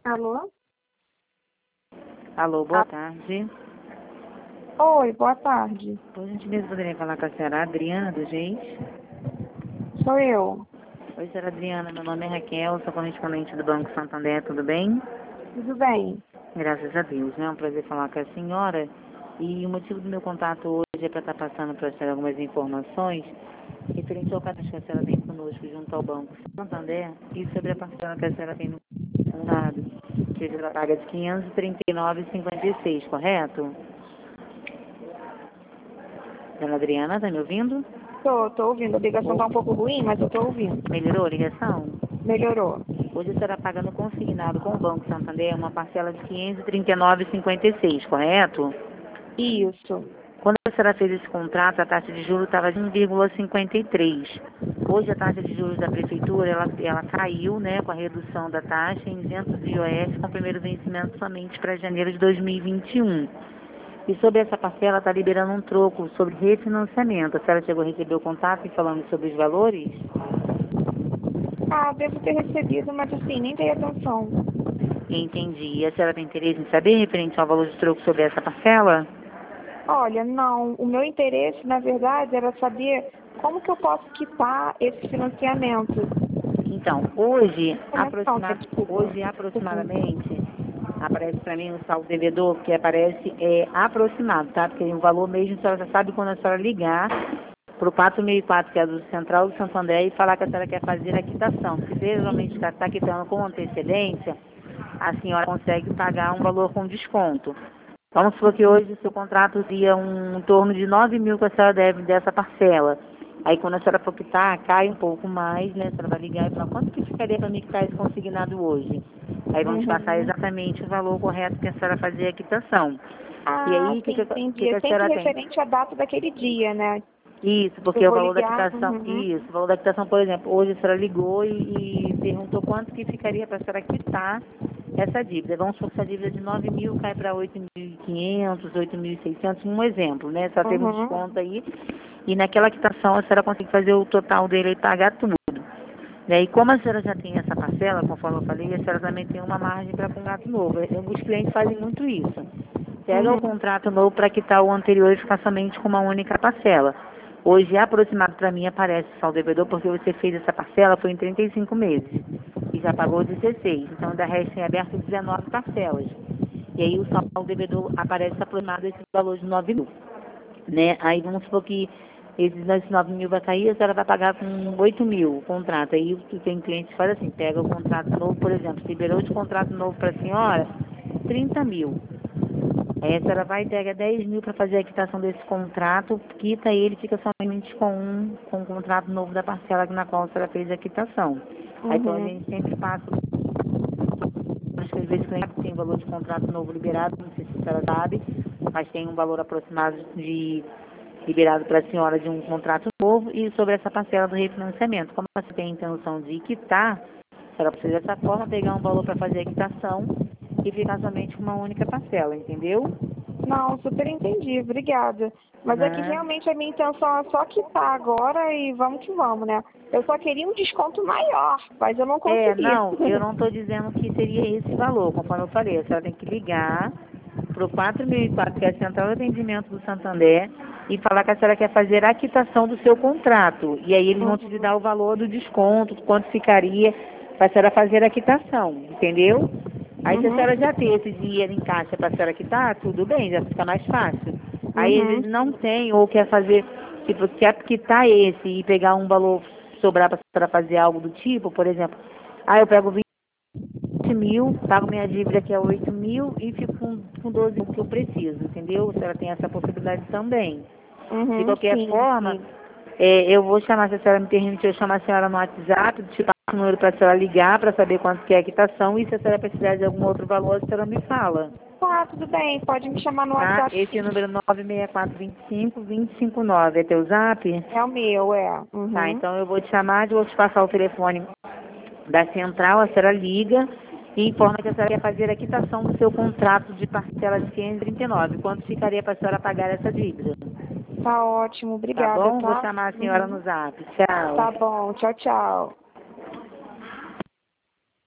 Alô? Alô, boa tarde. Oi, boa tarde. Por gentileza, poderia falar com a senhora Adriana, do GEIS? Sou eu. Oi, senhora Adriana, meu nome é Raquel, sou correspondente do Banco Santander, tudo bem? Tudo bem? Graças a Deus, né? É um prazer falar com a senhora. E o motivo do meu contato hoje é para estar passando para a senhora algumas informações referente ao cadastro que a senhora tem conosco junto ao Banco Santander e sobre a parcela que a senhora tem no Estado, que ela paga de R$ 539,56, correto? Dona Adriana, está me ouvindo? Tô ouvindo. A ligação tá um pouco ruim, mas eu tô ouvindo. Melhorou a ligação? Melhorou. Hoje a senhora paga no consignado com o Banco Santander uma parcela de R$ 539,56, correto? Isso. Quando a senhora fez esse contrato, a taxa de juros estava de 1,53. Hoje a taxa de juros da prefeitura, ela caiu, né, com a redução da taxa em isentos de IOF com o primeiro vencimento somente para janeiro de 2021. E sobre essa parcela está liberando um troco sobre refinanciamento. A senhora chegou a receber o contato e falando sobre os valores? Ah, devo ter recebido, mas assim, nem dei atenção. Entendi. E a senhora tem interesse em saber referente ao valor de troco sobre essa parcela? Olha, não. O meu interesse, na verdade, era saber como que eu posso quitar esse financiamento. Então, hoje, Desculpa. aproximadamente, aparece para mim o saldo devedor, que aparece aproximado, tá? Porque o valor mesmo a senhora já sabe quando a senhora ligar para o 464, que é do Central do Santo André, e falar que a senhora quer fazer a quitação. Porque geralmente está quitando com antecedência, a senhora consegue pagar um valor com desconto. Vamos supor que hoje o seu contrato seria em torno de 9 mil que a senhora deve dessa parcela. Aí quando a senhora for quitar, cai um pouco mais, né? A senhora vai ligar e falar, quanto que ficaria para mim quitar esse consignado hoje? Aí vamos passar exatamente o valor correto que a senhora fazer a quitação. E Ah, aí, o que, sim, que, entendi. que É a sempre senhora tem? referente à data daquele dia, né? Isso, Eu porque o vou valor da ligar. quitação, isso, o valor da quitação, por exemplo, hoje a senhora ligou e perguntou quanto que ficaria para a senhora quitar essa dívida. Vamos supor que essa dívida de 9 mil cai para 8.500, 8.600, um exemplo, né? Só teve um desconto aí. E naquela quitação a senhora consegue fazer o total dele e pagar tudo. E como a senhora já tem essa parcela, conforme eu falei, a senhora também tem uma margem para contrato novo. Os clientes fazem muito isso. Pega o contrato novo para quitar o anterior e ficar somente com uma única parcela. Hoje, aproximado para mim, aparece o saldo devedor, porque você fez essa parcela, foi em 35 meses. E já pagou 16. Então, ainda resta em aberto 19 parcelas. E aí, o saldo devedor aparece aproximado desse valor de 9 mil. Né? Aí, vamos supor que esses 9 mil vai cair, a senhora vai pagar com 8 mil o contrato. Aí, o que tem cliente que faz assim, pega o contrato novo, por exemplo, liberou de contrato novo para a senhora, 30 mil. Aí a senhora vai e pega 10 mil para fazer a quitação desse contrato, quita ele, fica somente com um contrato novo da parcela na qual a senhora fez a quitação. Aí então a gente sempre passa, acho que às vezes o cliente tem valor de contrato novo liberado, não sei se a senhora sabe, mas tem um valor aproximado de liberado para a senhora de um contrato novo e sobre essa parcela do refinanciamento. Como você tem a intenção de quitar, a senhora precisa dessa forma pegar um valor para fazer a quitação e ficar somente com uma única parcela, entendeu? Não, super entendi, obrigada. Mas é que realmente a minha intenção é só quitar agora e vamos que vamos, né? Eu só queria um desconto maior, mas eu não consegui. Não, eu não estou dizendo que seria esse valor, conforme eu falei. A senhora tem que ligar para o 4004, que é a Central de Atendimento do Santander, e falar que a senhora quer fazer a quitação do seu contrato. E aí eles vão te dar o valor do desconto, quanto ficaria para a senhora fazer a quitação, entendeu? Aí se a senhora já tem esse dinheiro em caixa para a senhora quitar, tudo bem, já fica mais fácil. Aí às vezes não tem, ou quer fazer, tipo, quer quitar esse e pegar um valor sobrar para a senhora fazer algo do tipo, por exemplo, eu pego 20 mil, pago minha dívida que é 8 mil e fico com 12 mil que eu preciso, entendeu? A senhora tem essa possibilidade também. De qualquer forma, eu vou chamar, se a senhora me permite, eu chamo a senhora no WhatsApp, te passo o número para a senhora ligar para saber quanto que é a quitação e se a senhora precisar de algum outro valor, a senhora me fala. Tá, tudo bem, pode me chamar no Tá? WhatsApp. Esse é o número 96425-2059, é teu zap? É o meu, é. Tá, então eu vou te chamar, vou te passar o telefone da central, a senhora liga e informa que a senhora quer fazer a quitação do seu contrato de parcela de 539. Quanto ficaria para a senhora pagar essa dívida? Tá ótimo, Tá obrigada, bom? Vou tá? chamar a senhora no zap. Tchau. Tá bom, tchau, tchau.